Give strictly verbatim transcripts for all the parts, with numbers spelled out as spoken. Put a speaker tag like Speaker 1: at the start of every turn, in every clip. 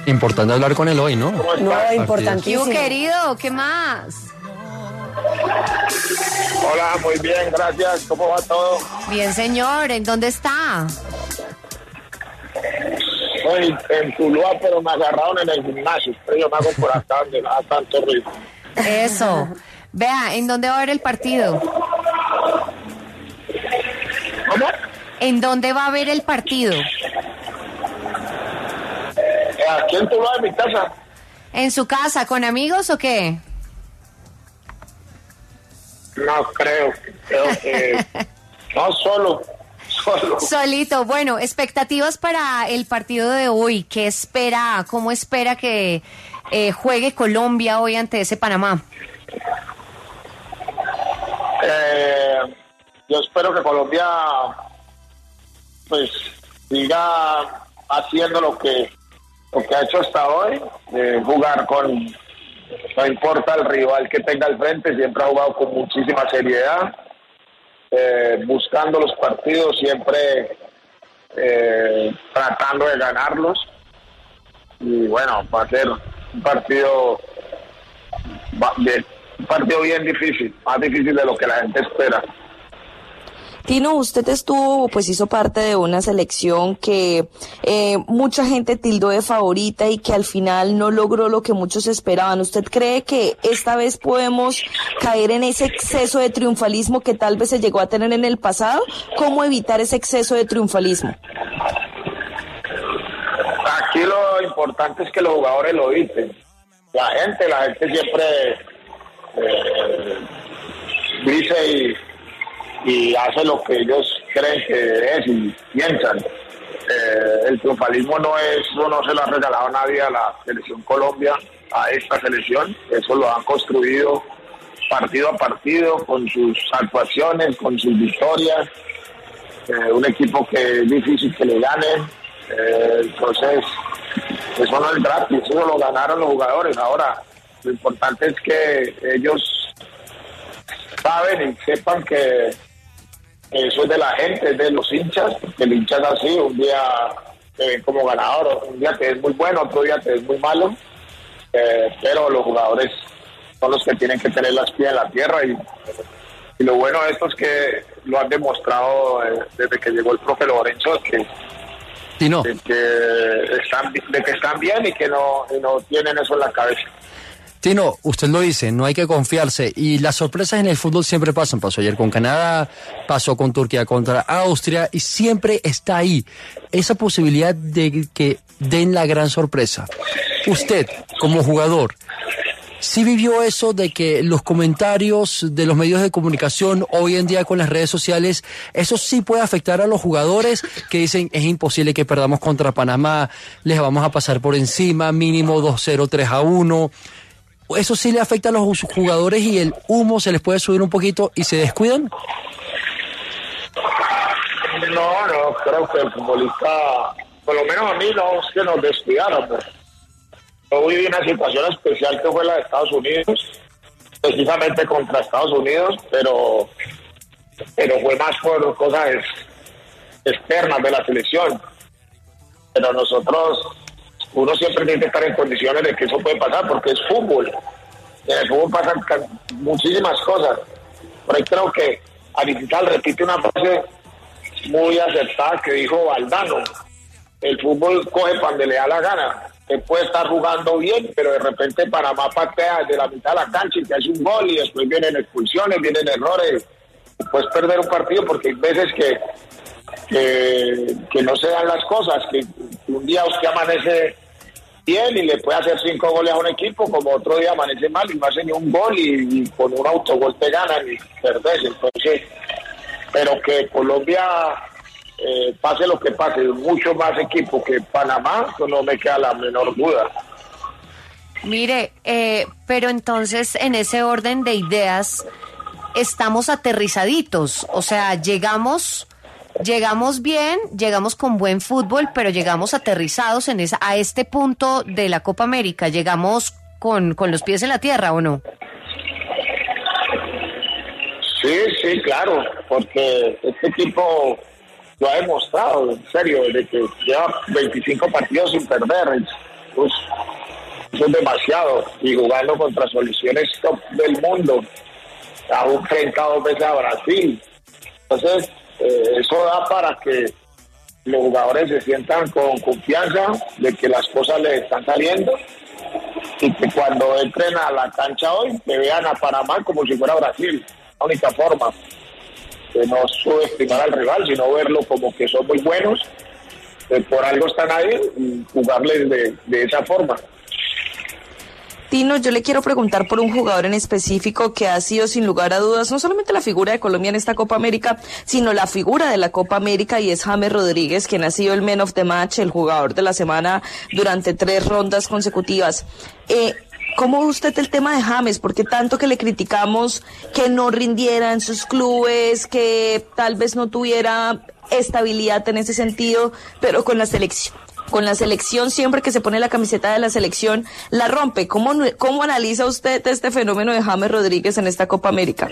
Speaker 1: Importante hablar con él hoy, ¿no?
Speaker 2: No, importantísimo.
Speaker 3: Querido, ¿qué más?
Speaker 4: Hola, muy bien, gracias. ¿Cómo va todo?
Speaker 3: Bien, señor. ¿En dónde está?
Speaker 4: Estoy en Tuluá, pero me agarraron en el gimnasio. Pero yo me hago por acá donde nada tanto ruido.
Speaker 3: Eso. Vea, ¿en dónde va a haber el partido?
Speaker 4: ¿Cómo?
Speaker 3: ¿En dónde va a haber el partido?
Speaker 4: Aquí en Tuluá, en mi casa.
Speaker 3: ¿En su casa, con amigos o qué?
Speaker 4: No creo, creo que... No, solo, solo.
Speaker 3: Solito. Bueno, expectativas para el partido de hoy. ¿Qué espera? ¿Cómo espera que eh, juegue Colombia hoy ante ese Panamá?
Speaker 4: Eh, yo espero que Colombia pues siga haciendo lo que lo que ha hecho hasta hoy, eh, jugar con, no importa el rival que tenga al frente, siempre ha jugado con muchísima seriedad, eh, buscando los partidos, siempre eh, tratando de ganarlos, y bueno, va a ser un partido bien, un partido bien difícil, más difícil de lo que la gente espera.
Speaker 2: Tino, usted estuvo, pues hizo parte de una selección que eh, mucha gente tildó de favorita y que al final no logró lo que muchos esperaban. ¿Usted cree que esta vez podemos caer en ese exceso de triunfalismo que tal vez se llegó a tener en el pasado? ¿Cómo evitar ese exceso de triunfalismo?
Speaker 4: Aquí lo importante es que los jugadores lo eviten. La gente, la gente siempre eh, dice y y hace lo que ellos creen que es y piensan. Eh, el triunfalismo no es, eso no se lo ha regalado nadie a la selección Colombia, a esta selección, eso lo han construido partido a partido, con sus actuaciones, con sus victorias, eh, un equipo que es difícil que le ganen, eh, entonces eso no es gratis, eso lo ganaron los jugadores. Ahora, lo importante es que ellos saben y sepan que eso es de la gente, es de los hinchas, que el hincha es así, un día te ven como ganador, un día te ves muy bueno, otro día te ves muy malo, eh, pero los jugadores son los que tienen que tener las pies en la tierra y, y lo bueno de esto es que lo han demostrado eh, desde que llegó el profe Lorenzo, que,
Speaker 1: Tino.
Speaker 4: de, que están, de que están bien y que no, y no tienen eso en la cabeza.
Speaker 1: Tino, usted lo dice, no hay que confiarse y las sorpresas en el fútbol siempre pasan. Pasó ayer con Canadá, pasó con Turquía contra Austria y siempre está ahí esa posibilidad de que den la gran sorpresa. Usted, como jugador, ¿sí vivió eso de que los comentarios de los medios de comunicación hoy en día con las redes sociales, eso sí puede afectar a los jugadores que dicen es imposible que perdamos contra Panamá, les vamos a pasar por encima, mínimo dos cero, tres a uno? ¿Eso sí le afecta a los jugadores y el humo se les puede subir un poquito y se descuidan?
Speaker 4: No, no, creo que el futbolista, por lo menos a mí, no es que nos descuidáramos. Yo viví una situación especial que fue la de Estados Unidos, precisamente contra Estados Unidos, pero, pero fue más por cosas externas de la selección. Pero nosotros... Uno siempre tiene que estar en condiciones de que eso puede pasar, porque es fútbol. En el fútbol pasan muchísimas cosas. Por ahí creo que Aristizábal repite una frase muy acertada que dijo Valdano. El fútbol coge cuando le da la gana. Él puede estar jugando bien, pero de repente Panamá patea desde la mitad de la cancha y te hace un gol y después vienen expulsiones, vienen errores. Y puedes perder un partido porque hay veces que, que, que no se dan las cosas, que un día usted amanece bien y le puede hacer cinco goles a un equipo, como otro día amanece mal y no hace ni un gol y, y con un autogol te ganan y perdés. Entonces, pero que Colombia eh, pase lo que pase, mucho más equipo que Panamá, eso no me queda la menor duda.
Speaker 3: Mire, eh, pero entonces en ese orden de ideas estamos aterrizaditos, o sea, llegamos... Llegamos bien, llegamos con buen fútbol, pero llegamos aterrizados en esa, a este punto de la Copa América. ¿Llegamos con, con los pies en la tierra o no?
Speaker 4: Sí, sí, claro, porque este equipo lo ha demostrado, en serio, desde que lleva veinticinco partidos sin perder. Pues, eso es demasiado. Y jugando contra selecciones top del mundo, aún enfrentado dos veces a Brasil. Entonces, eh, eso da para que los jugadores se sientan con confianza de que las cosas les están saliendo y que cuando entren a la cancha hoy, que vean a Panamá como si fuera Brasil. La única forma de no subestimar al rival, sino verlo como que son muy buenos, que por algo están ahí, y jugarles de, de esa forma.
Speaker 2: Tino, yo le quiero preguntar por un jugador en específico que ha sido sin lugar a dudas no solamente la figura de Colombia en esta Copa América, sino la figura de la Copa América, y es James Rodríguez, quien ha sido el man of the match, el jugador de la semana durante tres rondas consecutivas. Eh, ¿Cómo ve usted el tema de James? Porque tanto que le criticamos que no rindiera en sus clubes, que tal vez no tuviera estabilidad en ese sentido, pero con la selección. Con la selección, siempre que se pone la camiseta de la selección, la rompe. ¿Cómo, cómo analiza usted este fenómeno de James Rodríguez en esta Copa América?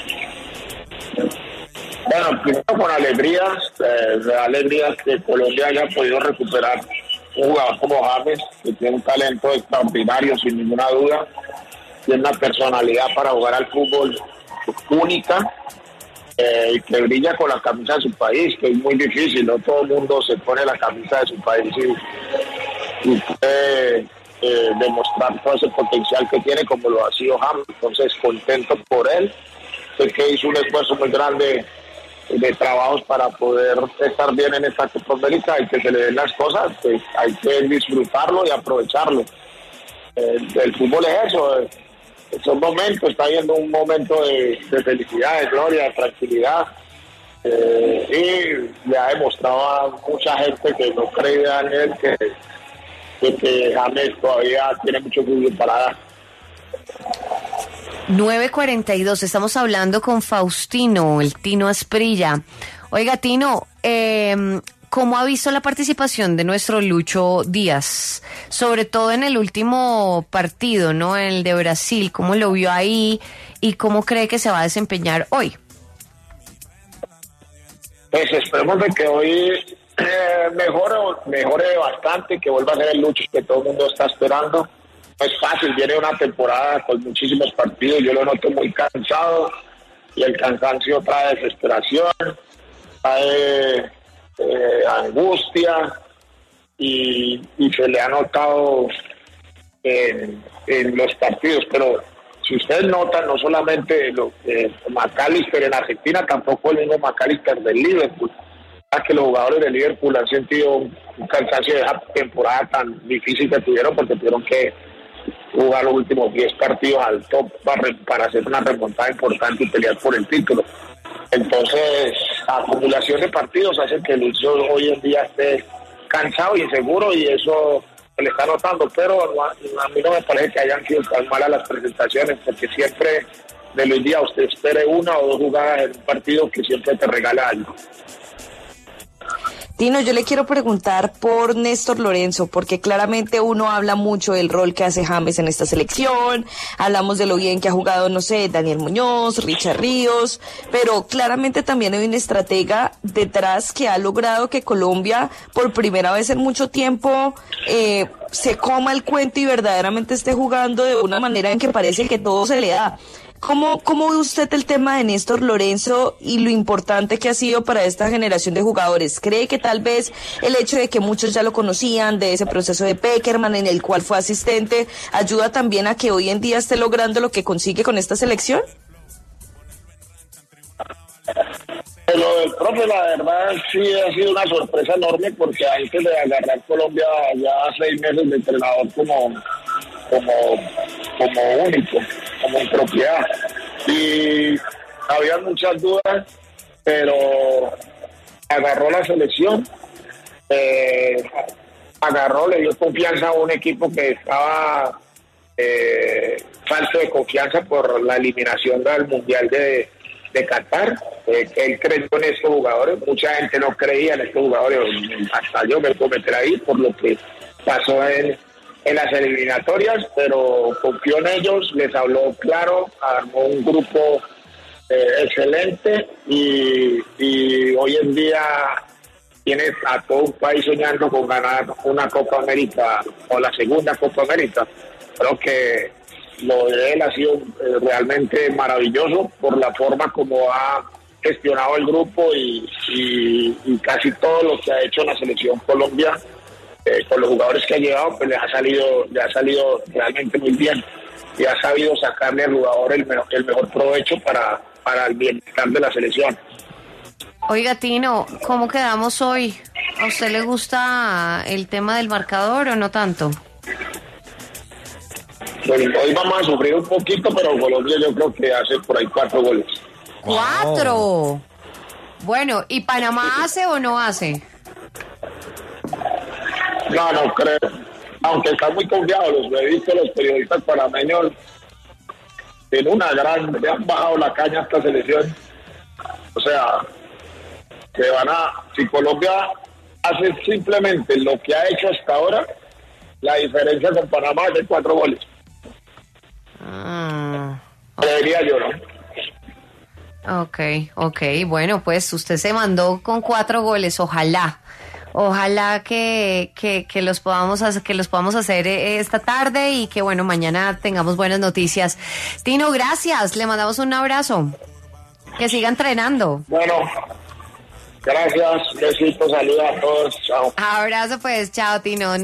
Speaker 4: Bueno, primero con alegría, eh, de alegría que Colombia haya podido recuperar un jugador como James, que tiene un talento extraordinario, sin ninguna duda, tiene una personalidad para jugar al fútbol única, eh, y que brilla con la camisa de su país, que es muy difícil, no todo el mundo se pone la camisa de su país y, y puede eh, demostrar todo ese potencial que tiene, como lo ha sido James. Entonces, contento por él, sé que hizo un esfuerzo muy grande de trabajos para poder estar bien en esta Copa América y que se le den las cosas, pues hay que disfrutarlo y aprovecharlo. Eh, el fútbol es eso, eh, son momentos, está viendo un momento de, de felicidad, de gloria, de tranquilidad, eh, y le ha demostrado a mucha gente que no creía en él que, que, que James todavía tiene mucho fútbol para dar.
Speaker 3: nueve cuarenta y dos, estamos hablando con Faustino, el Tino Asprilla. Oiga, Tino, eh, ¿cómo ha visto la participación de nuestro Lucho Díaz? Sobre todo en el último partido, ¿no? El de Brasil, ¿cómo lo vio ahí y cómo cree que se va a desempeñar hoy?
Speaker 4: Pues esperemos de que hoy eh, mejore, mejore bastante, que vuelva a ser el Lucho que todo el mundo está esperando. No es fácil, viene una temporada con muchísimos partidos, yo lo noto muy cansado y el cansancio trae desesperación, trae eh, angustia y, y se le ha notado en, en los partidos, pero si ustedes notan, no solamente lo que McAllister en Argentina, tampoco el mismo McAllister del Liverpool, ya que los jugadores del Liverpool han sentido un, un cansancio de esa temporada tan difícil que tuvieron, porque tuvieron que jugar los últimos diez partidos al top para, para hacer una remontada importante y pelear por el título. Entonces, la acumulación de partidos hace que Lucho hoy en día esté cansado y inseguro, y eso se le está notando, pero no, a mí no me parece que hayan sido tan malas las presentaciones, porque siempre de los días usted espere una o dos jugadas en un partido que siempre te regala algo.
Speaker 2: Tino, yo le quiero preguntar por Néstor Lorenzo, porque claramente uno habla mucho del rol que hace James en esta selección, hablamos de lo bien que ha jugado, no sé, Daniel Muñoz, Richard Ríos, pero claramente también hay un estratega detrás que ha logrado que Colombia, por primera vez en mucho tiempo, eh, se coma el cuento y verdaderamente esté jugando de una manera en que parece que todo se le da. ¿Cómo, ¿Cómo ve usted el tema de Néstor Lorenzo y lo importante que ha sido para esta generación de jugadores? ¿Cree que tal vez el hecho de que muchos ya lo conocían, de ese proceso de Pekerman en el cual fue asistente, ayuda también a que hoy en día esté logrando lo que consigue con esta selección?
Speaker 4: Lo del profe, la verdad, sí ha sido una sorpresa enorme, porque antes de agarrar Colombia ya seis meses de entrenador como, como, como único, como en propiedad. Y había muchas dudas, pero agarró la selección, eh, agarró, le dio confianza a un equipo que estaba eh, falto de confianza por la eliminación del Mundial de de Qatar. Eh, él creyó en estos jugadores, mucha gente no creía en estos jugadores, hasta yo me puedo meter ahí por lo que pasó en, en las eliminatorias, pero confió en ellos, les habló claro, armó un grupo eh, excelente y, y hoy en día tiene a todo un país soñando con ganar una Copa América o la segunda Copa América. Creo que lo de él ha sido eh, realmente maravilloso por la forma como ha gestionado el grupo y, y, y casi todo lo que ha hecho en la selección Colombia eh, con los jugadores que ha llevado, pues le ha salido, le ha salido realmente muy bien y ha sabido sacarle al jugador el, mejor, el mejor provecho para, para el bienestar de la selección.
Speaker 3: Oiga, Tino, ¿cómo quedamos hoy? ¿A usted le gusta el tema del marcador o no tanto?
Speaker 4: Bueno, hoy vamos a sufrir un poquito, pero Colombia yo creo que hace por ahí cuatro goles.
Speaker 3: ¡Cuatro! Wow. Bueno, ¿y Panamá hace o no hace?
Speaker 4: No, no creo. Aunque están muy confiados, los he visto los periodistas panameños en una gran, le han bajado la caña a esta selección. O sea, que van a, si Colombia hace simplemente lo que ha hecho hasta ahora, la diferencia con Panamá es de cuatro goles.
Speaker 3: Ah, okay.
Speaker 4: Debería yo, ¿no?
Speaker 3: Ok, ok, bueno, pues usted se mandó con cuatro goles, ojalá, ojalá que, que, que los podamos hacer, que los podamos hacer esta tarde y que bueno, mañana tengamos buenas noticias. Tino, gracias, le mandamos un abrazo, que siga entrenando.
Speaker 4: Bueno, gracias, besitos, saludos a todos, chao.
Speaker 3: Abrazo pues, chao Tino.